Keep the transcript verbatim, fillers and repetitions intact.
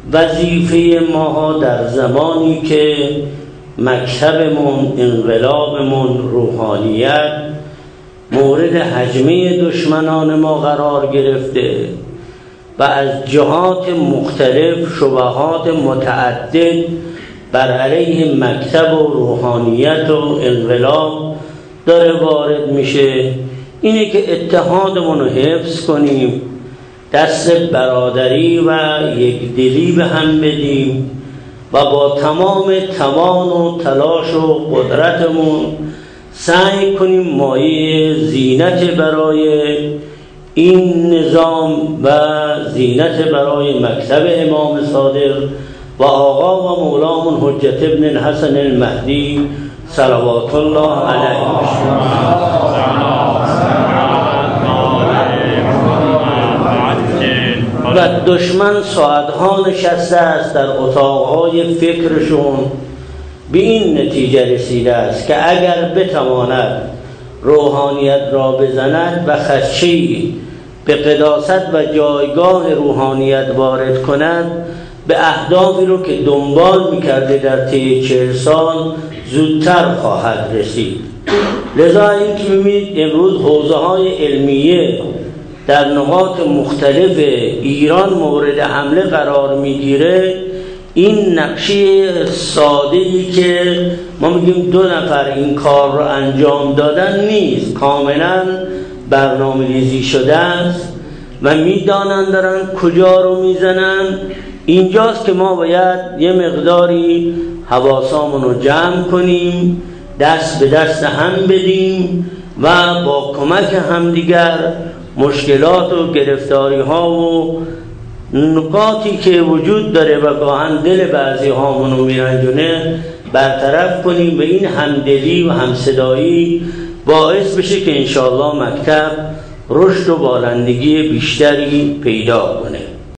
وظیفه ما در زمانی که مکتبمون، انقلابمون، روحانیت مورد هجمه دشمنان ما قرار گرفته و از جهات مختلف شبهات متعدد بر علیه مکتب و روحانیت و انقلاب داره وارد میشه، اینه که اتحادمون رو حفظ کنیم، دست برادری و یکدلی به هم بدیم و با تمام توان و تلاش و قدرتمون سعی کنیم مایه زینت برای این نظام و زینت برای مکتب امام صادق و آقا و مولامون حجت ابن الحسن المهدی صلوات الله علیه و دشمن ساعتها نشسته است در اتاقهای فکرشون به این نتیجه رسیده است که اگر بتواند روحانیت را بزند و خدشه‌ای به قداست و جایگاه روحانیت وارد کند، به اهدافی رو که دنبال میکرده در طی چهل سال زودتر خواهد رسید. لذا این که می‌بینید امروز حوزه‌های علمیه در نقاط مختلف ایران مورد حمله قرار میگیره، این نقشه ساده‌ای که ما میگیم دو نفر این کار رو انجام دادن نیست، کاملا برنامه ریزی شده است و میدانن دارن کجا رو میزنن. اینجاست که ما باید یه مقداری حواسامون رو جمع کنیم، دست به دست هم بدیم و با کمک همدیگر مشکلات و گرفتاری ها و نقاطی که وجود داره و گاهن دل بعضی هامون رو میرنجونه برطرف کنیم و این همدلی و همصدایی باعث بشه که انشاءالله مکتب رشد و بالندگی بیشتری پیدا کنه.